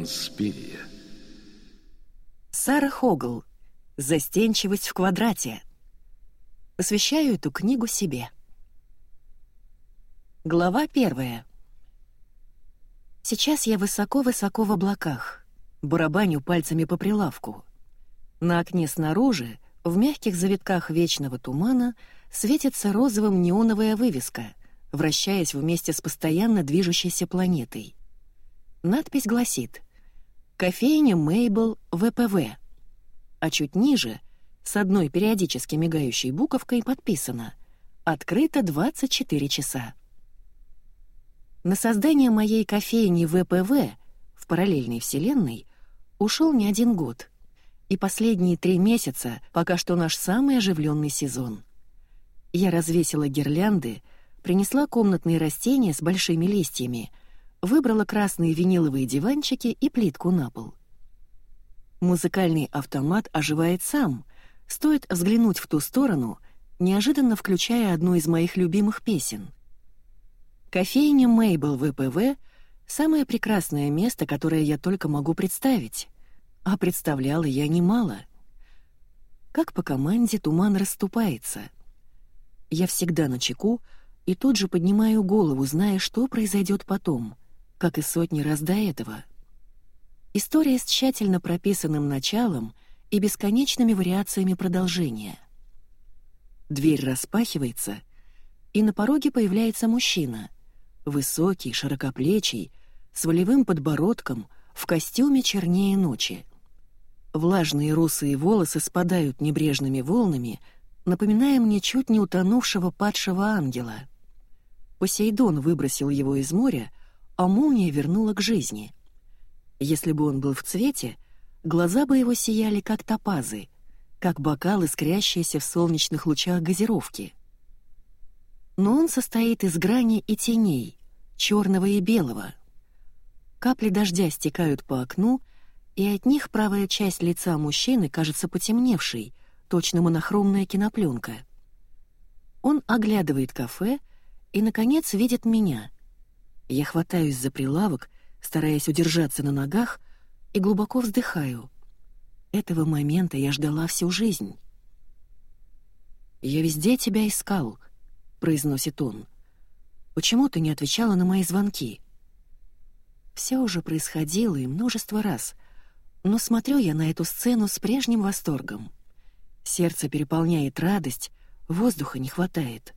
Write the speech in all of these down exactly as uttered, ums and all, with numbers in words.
Инспирия. Сара Хогл. «Застенчивость в квадрате». Посвящаю эту книгу себе. Глава первая. Сейчас я высоко-высоко в облаках, барабаню пальцами по прилавку. На окне снаружи, в мягких завитках вечного тумана, светится розовым неоновая вывеска, вращаясь вместе с постоянно движущейся планетой. Надпись гласит «Кофейня Мейбл ВПВ», а чуть ниже, с одной периодически мигающей буковкой, подписано «Открыто двадцать четыре часа». На создание моей кофейни ВПВ в параллельной вселенной ушел не один год, и последние три месяца пока что наш самый оживленный сезон. Я развесила гирлянды, принесла комнатные растения с большими листьями, выбрала красные виниловые диванчики и плитку на пол. Музыкальный автомат оживает сам, стоит взглянуть в ту сторону, неожиданно включая одну из моих любимых песен. Кофейня Мейбл ВПВ — самое прекрасное место, которое я только могу представить, а представляла я немало. Как по команде туман расступается. Я всегда начеку и тут же поднимаю голову, зная, что произойдет потом, как и сотни раз до этого. История с тщательно прописанным началом и бесконечными вариациями продолжения. Дверь распахивается, и на пороге появляется мужчина, высокий, широкоплечий, с волевым подбородком, в костюме чернее ночи. Влажные русые волосы спадают небрежными волнами, напоминая мне чуть не утонувшего падшего ангела. Посейдон выбросил его из моря, а молния вернула к жизни. Если бы он был в цвете, глаза бы его сияли как топазы, как бокал, искрящиеся в солнечных лучах газировки. Но он состоит из граней и теней, черного и белого. Капли дождя стекают по окну, и от них правая часть лица мужчины кажется потемневшей, точно монохромная кинопленка. Он оглядывает кафе и, наконец, видит меня. Я хватаюсь за прилавок, стараясь удержаться на ногах, и глубоко вздыхаю. Этого момента я ждала всю жизнь. «Я везде тебя искал», — произносит он. «Почему ты не отвечала на мои звонки?» Все уже происходило и множество раз, но смотрю я на эту сцену с прежним восторгом. Сердце переполняет радость, воздуха не хватает.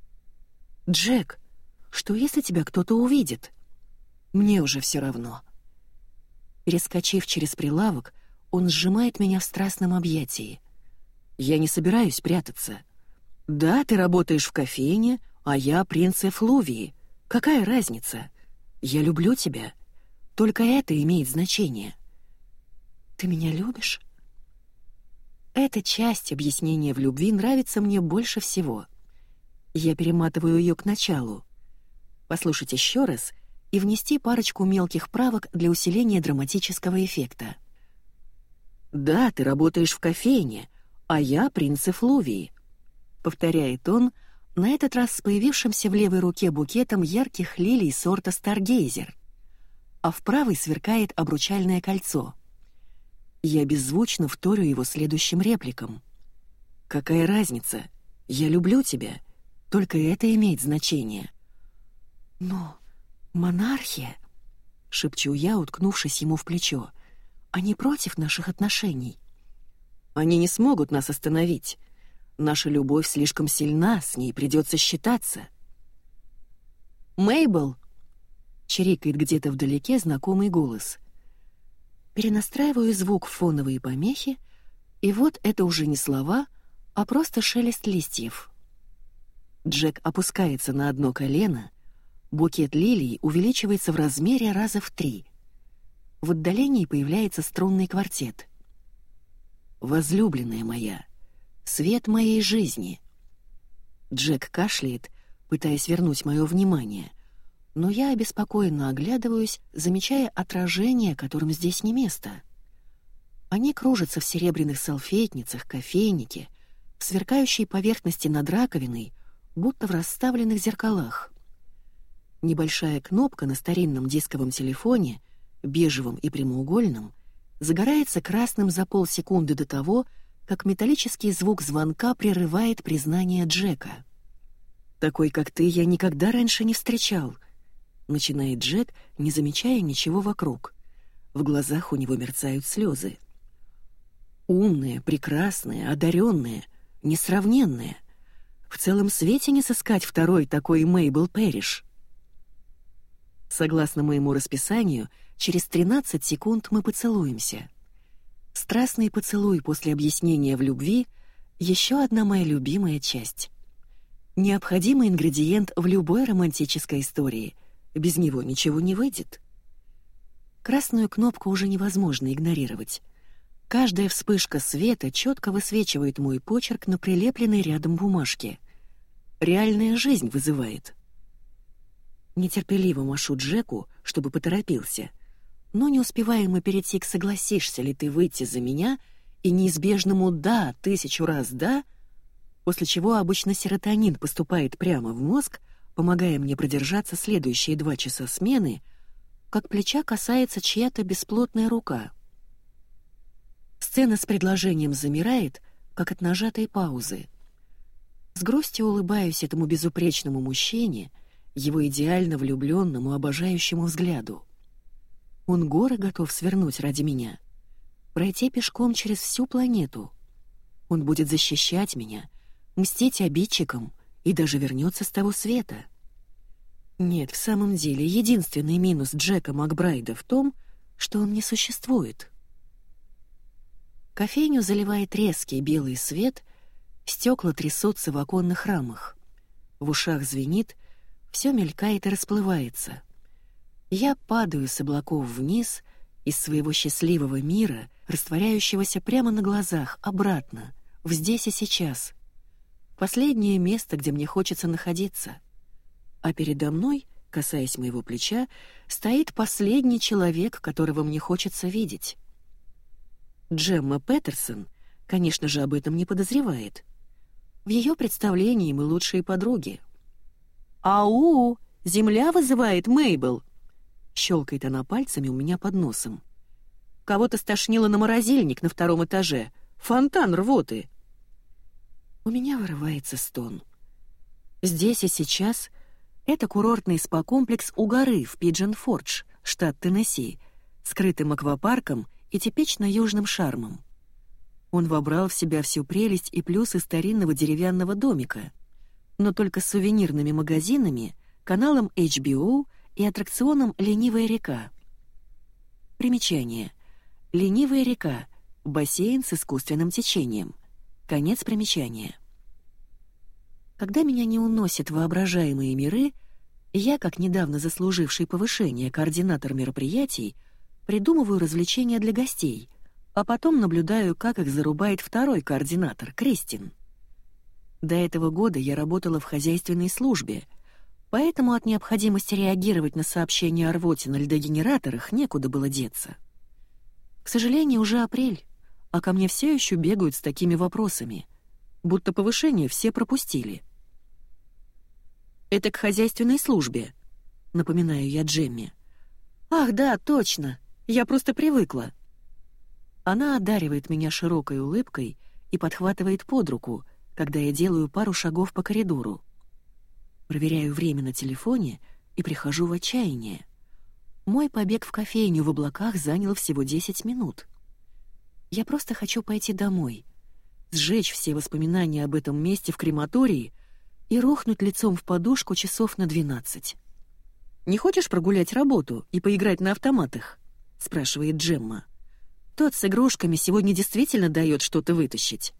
«Джек, что если тебя кто-то увидит?» «Мне уже все равно». Перескочив через прилавок, он сжимает меня в страстном объятии. «Я не собираюсь прятаться. Да, ты работаешь в кофейне, а я принц Эфлувии. Какая разница? Я люблю тебя. Только это имеет значение». «Ты меня любишь?» Эта часть объяснения в любви нравится мне больше всего. Я перематываю ее к началу. Послушать еще раз и внести парочку мелких правок для усиления драматического эффекта. «Да, ты работаешь в кофейне, а я принц Эфлувии», — повторяет он, на этот раз с появившимся в левой руке букетом ярких лилий сорта «Старгейзер», а в правой сверкает обручальное кольцо. Я беззвучно вторю его следующим репликам. «Какая разница? Я люблю тебя. Только это имеет значение». «Но монархия», — шепчу я, уткнувшись ему в плечо, — «они против наших отношений». «Они не смогут нас остановить. Наша любовь слишком сильна, с ней придется считаться». «Мейбл!» — чирикает где-то вдалеке знакомый голос. Перенастраиваю звук в фоновые помехи, и вот это уже не слова, а просто шелест листьев. Джек опускается на одно колено, букет лилий увеличивается в размере раза в три. В отдалении появляется струнный квартет. «Возлюбленная моя, свет моей жизни». Джек кашляет, пытаясь вернуть мое внимание, но я обеспокоенно оглядываюсь, замечая отражение, которым здесь не место. Они кружатся в серебряных салфетницах, кофейнике, в сверкающей поверхности над раковиной, будто в расставленных зеркалах. Небольшая кнопка на старинном дисковом телефоне бежевым и прямоугольным, загорается красным за полсекунды до того, как металлический звук звонка прерывает признание Джека. «Такой, как ты, я никогда раньше не встречал», — начинает Джек, не замечая ничего вокруг. В глазах у него мерцают слезы. «Умная, прекрасная, одаренная, несравненная. В целом свете не сыскать второй такой Мейбл Пэриш». Согласно моему расписанию, через тринадцать секунд мы поцелуемся. Страстный поцелуй после объяснения в любви — еще одна моя любимая часть. Необходимый ингредиент в любой романтической истории. Без него ничего не выйдет. Красную кнопку уже невозможно игнорировать. Каждая вспышка света четко высвечивает мой почерк на прилепленной рядом бумажке. Реальная жизнь вызывает. Нетерпеливо машу Джеку, чтобы поторопился. Но не успеваем мы перейти к «согласишься ли ты выйти за меня» и неизбежному «да», тысячу раз «да», после чего обычно серотонин поступает прямо в мозг, помогая мне продержаться следующие два часа смены, как плеча касается чья-то бесплотная рука. Сцена с предложением замирает, как от нажатой паузы. С грустью улыбаюсь этому безупречному мужчине, его идеально влюбленному, обожающему взгляду. Он горы готов свернуть ради меня, пройти пешком через всю планету. Он будет защищать меня, мстить обидчикам и даже вернется с того света. Нет, в самом деле, единственный минус Джека Макбрайда в том, что он не существует. Кофейню заливает резкий белый свет, стекла трясутся в оконных рамах. В ушах звенит, все мелькает и расплывается. Я падаю с облаков вниз, из своего счастливого мира, растворяющегося прямо на глазах, обратно, в здесь и сейчас. Последнее место, где мне хочется находиться. А передо мной, касаясь моего плеча, стоит последний человек, которого мне хочется видеть. Джемма Петерсон, конечно же, об этом не подозревает. В ее представлении мы лучшие подруги. «Ау! Земля вызывает, Мейбл!» Щелкает она пальцами у меня под носом. «Кого-то стошнило на морозильник на втором этаже. Фонтан рвоты!» У меня вырывается стон. Здесь и сейчас это курортный спа-комплекс у горы в Пиджен-Фордж, штат Теннесси, скрытым аквапарком и типично южным шармом. Он вобрал в себя всю прелесть и плюсы старинного деревянного домика, но только с сувенирными магазинами, каналом эйч би о и аттракционом «Ленивая река». Примечание. «Ленивая река» — бассейн с искусственным течением. Конец примечания. Когда меня не уносят воображаемые миры, я, как недавно заслуживший повышение координатор мероприятий, придумываю развлечения для гостей, а потом наблюдаю, как их зарубает второй координатор, Кристин. До этого года я работала в хозяйственной службе, поэтому от необходимости реагировать на сообщения о рвоте на льдогенераторах некуда было деться. К сожалению, уже апрель, а ко мне все еще бегают с такими вопросами, будто повышение все пропустили. «Это к хозяйственной службе», — напоминаю я Джемме. «Ах, да, точно, я просто привыкла». Она одаривает меня широкой улыбкой и подхватывает под руку, когда я делаю пару шагов по коридору. Проверяю время на телефоне и прихожу в отчаяние. Мой побег в кофейню в облаках занял всего десять минут. Я просто хочу пойти домой, сжечь все воспоминания об этом месте в крематории и рухнуть лицом в подушку часов на двенадцать. «Не хочешь прогулять работу и поиграть на автоматах?» — спрашивает Джемма. «Тот с игрушками сегодня действительно дает что-то вытащить».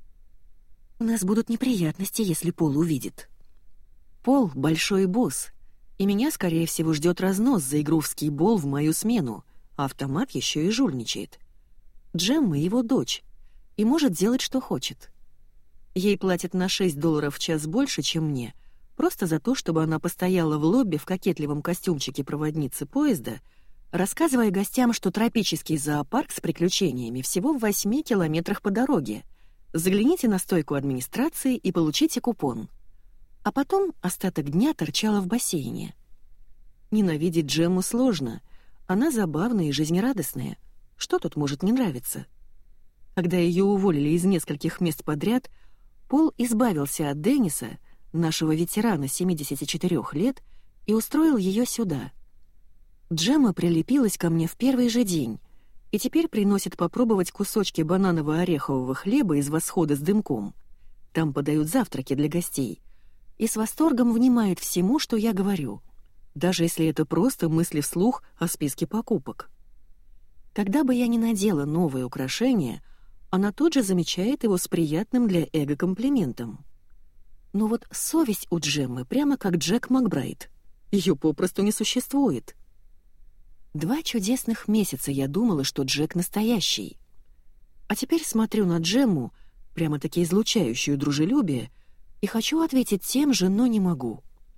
«У нас будут неприятности, если Пол увидит». Пол — большой босс, и меня, скорее всего, ждет разнос за игру в скейбол в мою смену, а автомат еще и жульничает. Джемма — его дочь, и может делать, что хочет. Ей платят на шесть долларов в час больше, чем мне, просто за то, чтобы она постояла в лобби в кокетливом костюмчике проводницы поезда, рассказывая гостям, что тропический зоопарк с приключениями всего в восьми километрах по дороге. Загляните на стойку администрации и получите купон. А потом остаток дня торчала в бассейне. Ненавидеть Джемму сложно. Она забавная и жизнерадостная. Что тут может не нравиться? Когда ее уволили из нескольких мест подряд, Пол избавился от Денниса, нашего ветерана семидесяти четырёх лет, и устроил ее сюда. Джемма прилепилась ко мне в первый же день и теперь приносит попробовать кусочки бананово-орехового хлеба из «Восхода» с дымком. Там подают завтраки для гостей. И с восторгом внимает всему, что я говорю, даже если это просто мысли вслух о списке покупок. Когда бы я ни надела новое украшение, она тут же замечает его с приятным для эго комплиментом. Но вот совесть у Джеммы прямо как Джек Макбрайт. Ее попросту не существует. Два чудесных месяца я думала, что Джек настоящий. А теперь смотрю на Джемму, прямо-таки излучающую дружелюбие, и хочу ответить тем же, но не могу.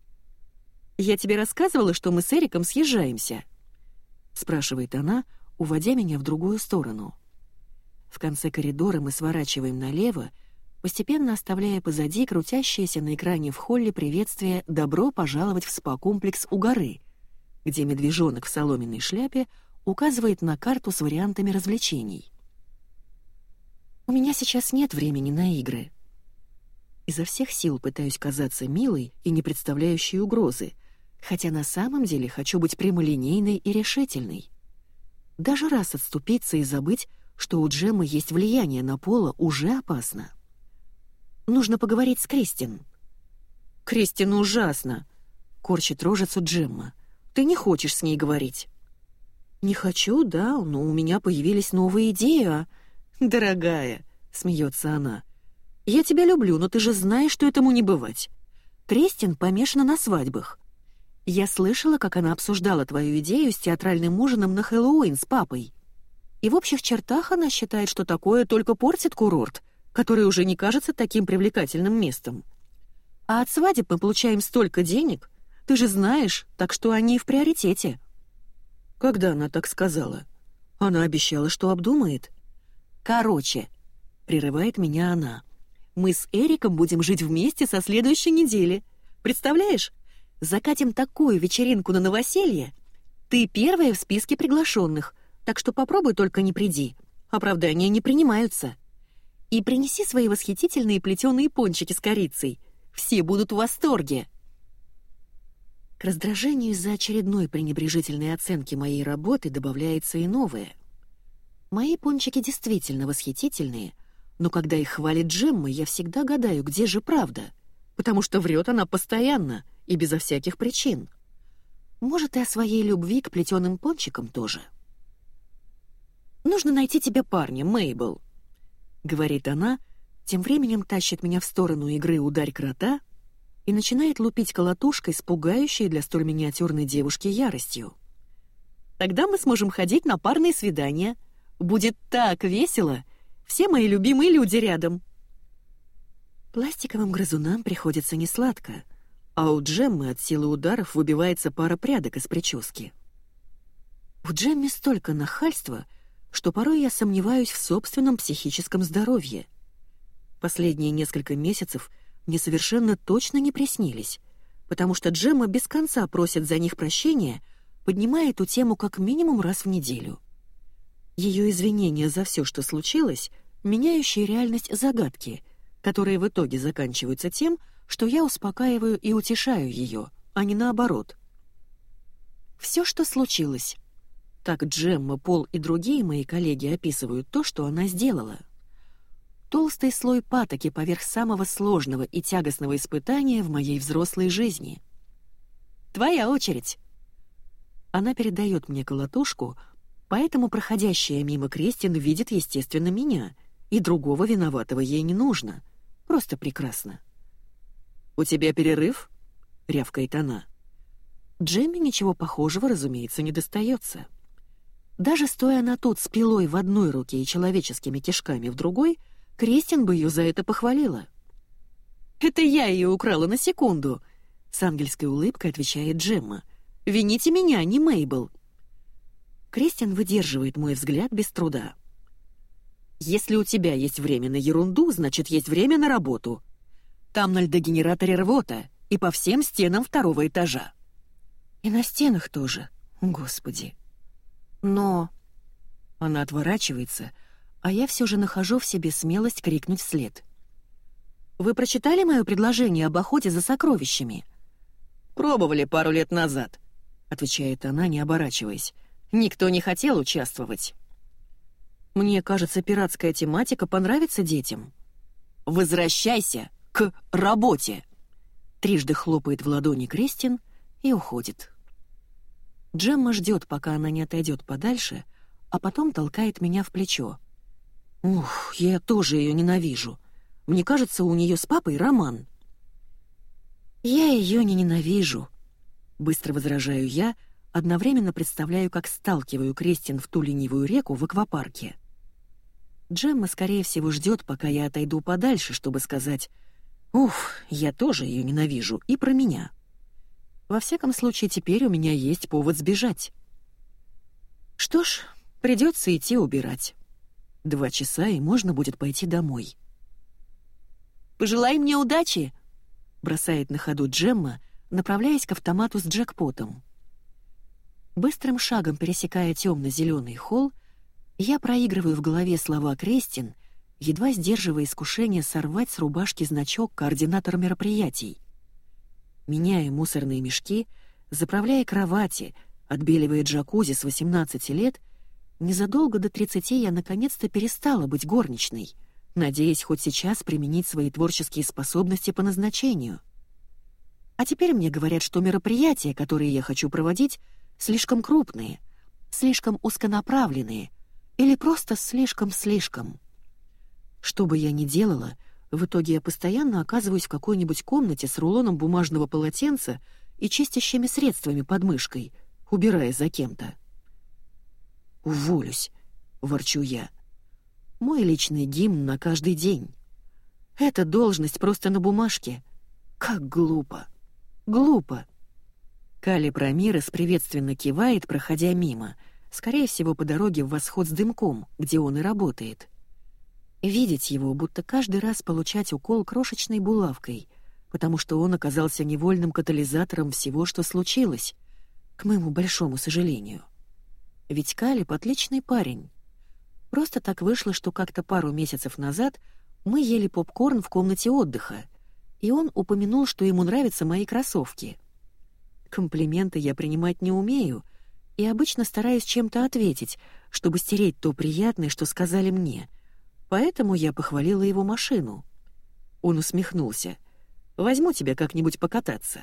«Я тебе рассказывала, что мы с Эриком съезжаемся?» — спрашивает она, уводя меня в другую сторону. В конце коридора мы сворачиваем налево, постепенно оставляя позади крутящееся на экране в холле приветствие «Добро пожаловать в спа-комплекс у горы», где медвежонок в соломенной шляпе указывает на карту с вариантами развлечений. У меня сейчас нет времени на игры. Изо всех сил пытаюсь казаться милой и не представляющей угрозы, хотя на самом деле хочу быть прямолинейной и решительной. Даже раз отступиться и забыть, что у Джеммы есть влияние на Пола, уже опасно. Нужно поговорить с Кристин. «Кристин ужасно!» — корчит рожицу Джемма. «Ты не хочешь с ней говорить?» «Не хочу, да, но у меня появились новые идеи, а...» «Дорогая», — смеется она, — «я тебя люблю, но ты же знаешь, что этому не бывать. Кристин помешана на свадьбах. Я слышала, как она обсуждала твою идею с театральным ужином на Хэллоуин с папой. И в общих чертах она считает, что такое только портит курорт, который уже не кажется таким привлекательным местом. А от свадеб мы получаем столько денег, ты же знаешь, так что они в приоритете». Когда она так сказала? Она обещала, что обдумает. «Короче», — прерывает меня она, — «мы с Эриком будем жить вместе со следующей недели. Представляешь? Закатим такую вечеринку на новоселье. Ты первая в списке приглашенных, так что попробуй только не приди. Оправдания не принимаются. И принеси свои восхитительные плетеные пончики с корицей. Все будут в восторге». К раздражению из-за очередной пренебрежительной оценки моей работы добавляется и новое. Мои пончики действительно восхитительные, но когда их хвалит Джемма, я всегда гадаю, где же правда, потому что врет она постоянно и безо всяких причин. Может, и о своей любви к плетеным пончикам тоже. «Нужно найти тебе парня, Мейбл», — говорит она, тем временем тащит меня в сторону игры «Ударь крота» и начинает лупить колотушкой с пугающей для столь миниатюрной девушки яростью. «Тогда мы сможем ходить на парные свидания. Будет так весело! Все мои любимые люди рядом!» Пластиковым грызунам приходится несладко, а у Джеммы от силы ударов выбивается пара прядок из прически. У Джеммы столько нахальства, что порой я сомневаюсь в собственном психическом здоровье. Последние несколько месяцев мне совершенно точно не приснились, потому что Джемма без конца просит за них прощения, поднимая эту тему как минимум раз в неделю. Ее извинения за все, что случилось, меняющие реальность загадки, которые в итоге заканчиваются тем, что я успокаиваю и утешаю ее, а не наоборот. Все, что случилось. Так Джемма, Пол и другие мои коллеги описывают то, что она сделала. Толстый слой патоки поверх самого сложного и тягостного испытания в моей взрослой жизни. «Твоя очередь!» Она передает мне колотушку, поэтому проходящая мимо Кристин видит, естественно, меня, и другого виноватого ей не нужно. Просто прекрасно. «У тебя перерыв?» — рявкает она. Джемме ничего похожего, разумеется, не достается. Даже стоя она тут с пилой в одной руке и человеческими кишками в другой, Кристин бы ее за это похвалила. «Это я ее украла на секунду», — с ангельской улыбкой отвечает Джемма. «Вините меня, не Мейбл». Кристин выдерживает мой взгляд без труда. «Если у тебя есть время на ерунду, значит, есть время на работу. Там на льдогенераторе рвота и по всем стенам второго этажа». «И на стенах тоже, Господи». Но... Она отворачивается, а я все же нахожу в себе смелость крикнуть вслед. «Вы прочитали мое предложение об охоте за сокровищами?» «Пробовали пару лет назад», — отвечает она, не оборачиваясь. «Никто не хотел участвовать». «Мне кажется, пиратская тематика понравится детям». «Возвращайся к работе!» Трижды хлопает в ладони Кристин и уходит. Джемма ждет, пока она не отойдет подальше, а потом толкает меня в плечо. «Ух, я тоже ее ненавижу. Мне кажется, у нее с папой роман». «Я ее не ненавижу», — быстро возражаю я, одновременно представляю, как сталкиваю Кристин в ту ленивую реку в аквапарке. Джемма, скорее всего, ждет, пока я отойду подальше, чтобы сказать: «Уф, я тоже ее ненавижу, и про меня». Во всяком случае, теперь у меня есть повод сбежать. Что ж, придется идти убирать. Два часа, и можно будет пойти домой. «Пожелай мне удачи!» — бросает на ходу Джемма, направляясь к автомату с джекпотом. Быстрым шагом пересекая темно-зеленый холл, я проигрываю в голове слова Кристин, едва сдерживая искушение сорвать с рубашки значок «Координатор мероприятий». Меняя мусорные мешки, заправляя кровати, отбеливая джакузи с восемнадцати лет, незадолго до тридцати я наконец-то перестала быть горничной, надеясь хоть сейчас применить свои творческие способности по назначению. А теперь мне говорят, что мероприятия, которые я хочу проводить, слишком крупные, слишком узконаправленные или просто слишком-слишком. Что бы я ни делала, в итоге я постоянно оказываюсь в какой-нибудь комнате с рулоном бумажного полотенца и чистящими средствами под мышкой, убирая за кем-то. «Уволюсь», — ворчу я. «Мой личный гимн на каждый день. Эта должность просто на бумажке. Как глупо! Глупо!» Кали Промирес приветственно кивает, проходя мимо, скорее всего, по дороге в восход с дымком, где он и работает. Видеть его, будто каждый раз получать укол крошечной булавкой, потому что он оказался невольным катализатором всего, что случилось, к моему большому сожалению. Ведь Калиб — отличный парень. Просто так вышло, что как-то пару месяцев назад мы ели попкорн в комнате отдыха, и он упомянул, что ему нравятся мои кроссовки. Комплименты я принимать не умею, и обычно стараюсь чем-то ответить, чтобы стереть то приятное, что сказали мне. Поэтому я похвалила его машину. Он усмехнулся. «Возьму тебя как-нибудь покататься».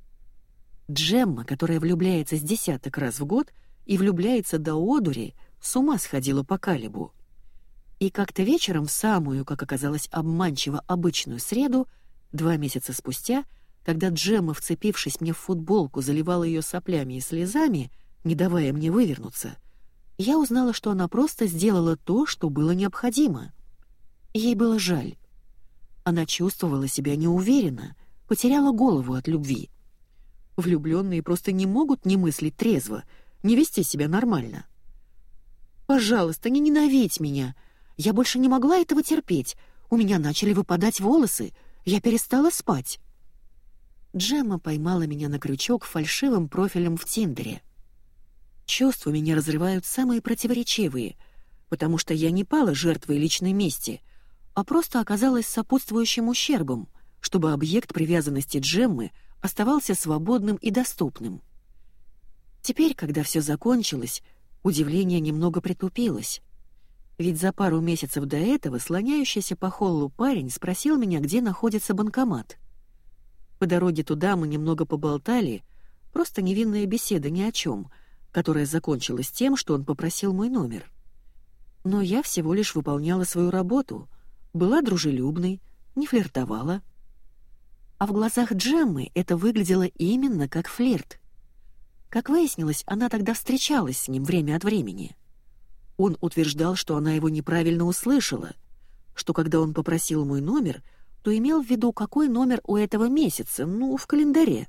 Джемма, которая влюбляется с десяток раз в год и влюбляется до одури, с ума сходила по Калибу. И как-то вечером в самую, как оказалось, обманчиво обычную среду, два месяца спустя, когда Джемма, вцепившись мне в футболку, заливала ее соплями и слезами, не давая мне вывернуться, я узнала, что она просто сделала то, что было необходимо. Ей было жаль. Она чувствовала себя неуверенно, потеряла голову от любви. Влюбленные просто не могут не мыслить трезво, не вести себя нормально. «Пожалуйста, не ненавидь меня. Я больше не могла этого терпеть. У меня начали выпадать волосы. Я перестала спать». Джемма поймала меня на крючок фальшивым профилем в Тиндере. Чувства меня разрывают самые противоречивые, потому что я не пала жертвой личной мести, а просто оказалась сопутствующим ущербом, чтобы объект привязанности Джеммы оставался свободным и доступным. Теперь, когда все закончилось, удивление немного притупилось. Ведь за пару месяцев до этого слоняющийся по холлу парень спросил меня, где находится банкомат. По дороге туда мы немного поболтали, просто невинная беседа ни о чем, которая закончилась тем, что он попросил мой номер. Но я всего лишь выполняла свою работу, была дружелюбной, не флиртовала. А в глазах Джеммы это выглядело именно как флирт. Как выяснилось, она тогда встречалась с ним время от времени. Он утверждал, что она его неправильно услышала, что когда он попросил мой номер, то имел в виду, какой номер у этого месяца, ну, в календаре.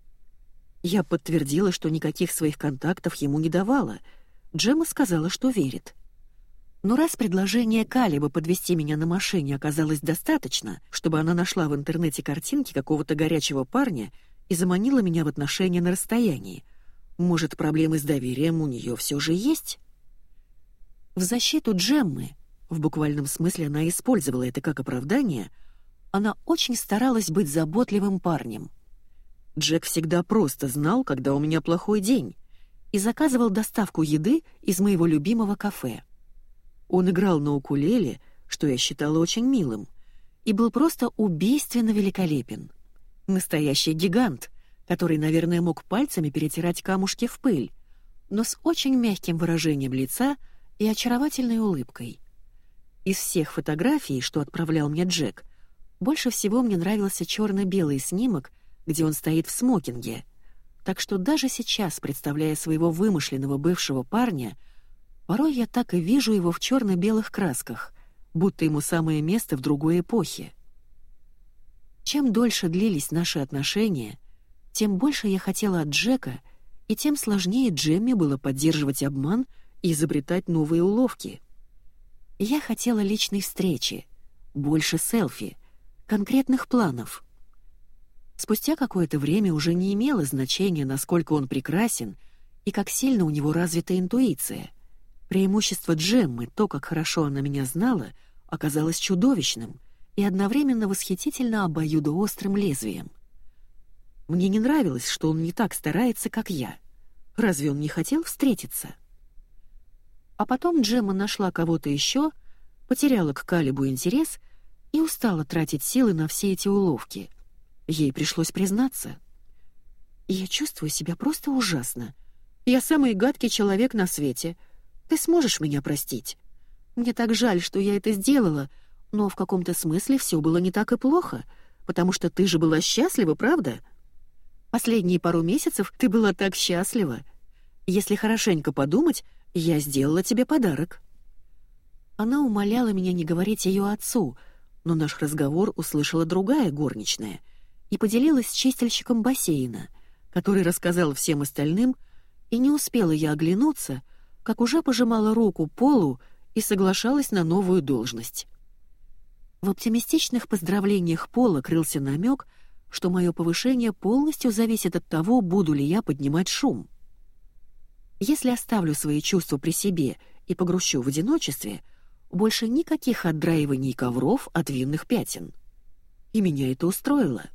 Я подтвердила, что никаких своих контактов ему не давала. Джемма сказала, что верит. Но раз предложение Калиба подвезти меня на машине оказалось достаточно, чтобы она нашла в интернете картинки какого-то горячего парня и заманила меня в отношения на расстоянии, может, проблемы с доверием у нее все же есть? В защиту Джеммы, в буквальном смысле она использовала это как оправдание, она очень старалась быть заботливым парнем. Джек всегда просто знал, когда у меня плохой день, и заказывал доставку еды из моего любимого кафе. Он играл на укулеле, что я считала очень милым, и был просто убийственно великолепен. Настоящий гигант, который, наверное, мог пальцами перетирать камушки в пыль, но с очень мягким выражением лица и очаровательной улыбкой. Из всех фотографий, что отправлял мне Джек, больше всего мне нравился черно-белый снимок, где он стоит в смокинге, так что даже сейчас, представляя своего вымышленного бывшего парня, порой я так и вижу его в черно-белых красках, будто ему самое место в другой эпохе. Чем дольше длились наши отношения, тем больше я хотела от Джека, и тем сложнее Джемме было поддерживать обман и изобретать новые уловки. Я хотела личной встречи, больше селфи, конкретных планов. Спустя какое-то время уже не имело значения, насколько он прекрасен и как сильно у него развита интуиция. Преимущество Джеммы, то, как хорошо она меня знала, оказалось чудовищным и одновременно восхитительно обоюдоострым лезвием. Мне не нравилось, что он не так старается, как я. Разве он не хотел встретиться? А потом Джемма нашла кого-то еще, потеряла к Калибу интерес и устала тратить силы на все эти уловки. Ей пришлось признаться. «Я чувствую себя просто ужасно. Я самый гадкий человек на свете. Ты сможешь меня простить? Мне так жаль, что я это сделала, но в каком-то смысле все было не так и плохо, потому что ты же была счастлива, правда? Последние пару месяцев ты была так счастлива. Если хорошенько подумать, я сделала тебе подарок». Она умоляла меня не говорить ее отцу, но наш разговор услышала другая горничная и поделилась с чистильщиком бассейна, который рассказал всем остальным, и не успела я оглянуться, как уже пожимала руку Полу и соглашалась на новую должность. В оптимистичных поздравлениях Пола крылся намек, что мое повышение полностью зависит от того, буду ли я поднимать шум. Если оставлю свои чувства при себе и погрущу в одиночестве, больше никаких отдраиваний ковров от винных пятен. И меня это устроило.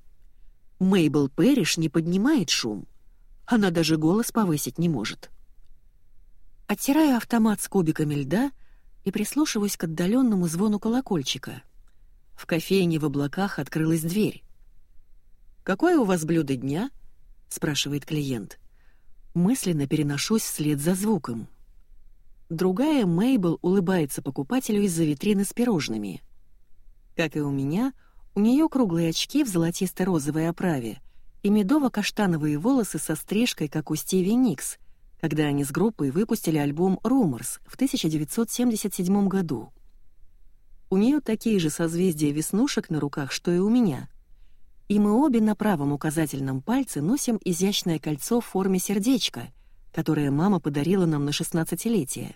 Мейбл Пэриш не поднимает шум. Она даже голос повысить не может. Оттираю автомат с кубиками льда и прислушиваюсь к отдаленному звону колокольчика. В кофейне в облаках открылась дверь. «Какое у вас блюдо дня?» — спрашивает клиент. Мысленно переношусь вслед за звуком. Другая Мейбл улыбается покупателю из-за витрины с пирожными. Как и у меня, у нее круглые очки в золотисто-розовой оправе и медово-каштановые волосы со стрижкой, как у Стиви Никс, когда они с группой выпустили альбом «Rumors» в тысяча девятьсот семьдесят седьмом году. У нее такие же созвездия веснушек на руках, что и у меня. И мы обе на правом указательном пальце носим изящное кольцо в форме сердечка, которое мама подарила нам на шестнадцатилетие.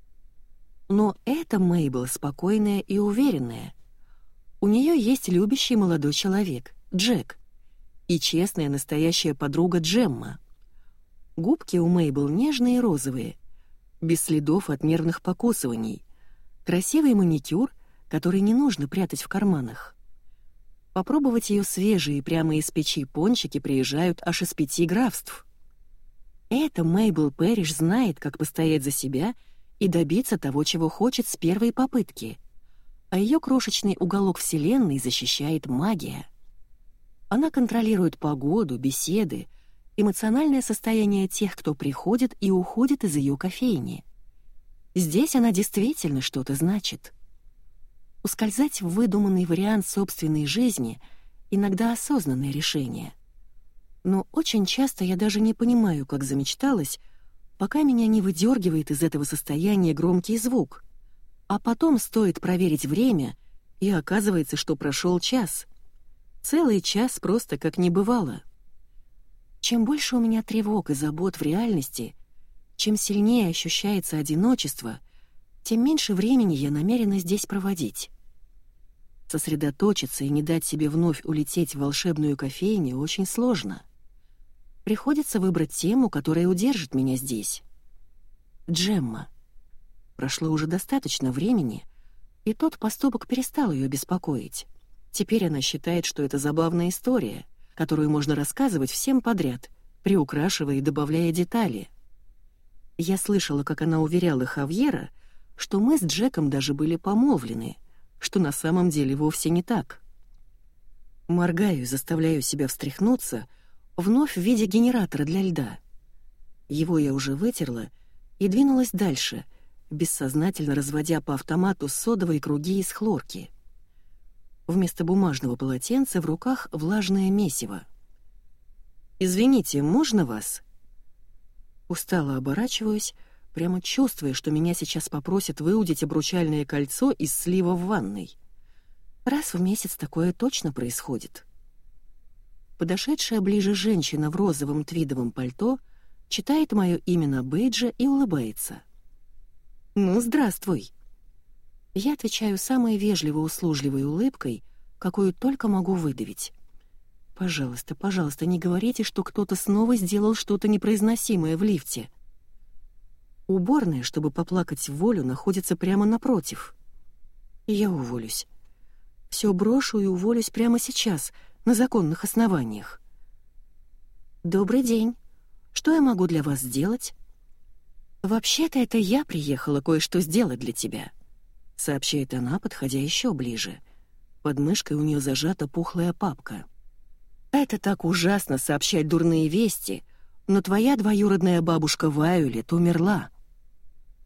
Но эта Мейбл спокойная и уверенная. У нее есть любящий молодой человек, Джек, и честная настоящая подруга Джемма. Губки у Мейбл нежные и розовые, без следов от нервных покусываний, красивый маникюр, который не нужно прятать в карманах. Попробовать ее свежие прямо из печи пончики приезжают аж из пяти графств. Эта Мейбл Пэриш знает, как постоять за себя и добиться того, чего хочет с первой попытки. А ее крошечный уголок вселенной защищает магия. Она контролирует погоду, беседы, эмоциональное состояние тех, кто приходит и уходит из ее кофейни. Здесь она действительно что-то значит. Ускользать в выдуманный вариант собственной жизни — иногда осознанное решение. Но очень часто я даже не понимаю, как замечталась, пока меня не выдергивает из этого состояния громкий звук. А потом стоит проверить время, и оказывается, что прошел час. Целый час просто как не бывало. Чем больше у меня тревог и забот в реальности, чем сильнее ощущается одиночество, тем меньше времени я намерена здесь проводить. Сосредоточиться и не дать себе вновь улететь в волшебную кофейню очень сложно. Приходится выбрать тему, которая удержит меня здесь. Джемма. Прошло уже достаточно времени, и тот поступок перестал ее беспокоить. Теперь она считает, что это забавная история, которую можно рассказывать всем подряд, приукрашивая и добавляя детали. Я слышала, как она уверяла Хавьера, что мы с Джеком даже были помолвлены, что на самом деле вовсе не так. Моргаю и заставляю себя встряхнуться, вновь в виде генератора для льда. Его я уже вытерла и двинулась дальше, бессознательно разводя по автомату содовые круги из хлорки. Вместо бумажного полотенца в руках влажное месиво. «Извините, можно вас?» Устало оборачиваюсь, прямо чувствуя, что меня сейчас попросят выудить обручальное кольцо из слива в ванной. Раз в месяц такое точно происходит. Подошедшая ближе женщина в розовом твидовом пальто читает мое имя на бейдже и улыбается. «Ну, здравствуй!» Я отвечаю самой вежливо-услужливой улыбкой, какую только могу выдавить. «Пожалуйста, пожалуйста, не говорите, что кто-то снова сделал что-то непроизносимое в лифте». Уборная, чтобы поплакать в волю, находится прямо напротив. Я уволюсь. Все брошу и уволюсь прямо сейчас, на законных основаниях. «Добрый день. Что я могу для вас сделать?» «Вообще-то это я приехала кое-что сделать для тебя», — сообщает она, подходя еще ближе. Под мышкой у нее зажата пухлая папка. «Это так ужасно сообщать дурные вести, но твоя двоюродная бабушка Вайолет умерла».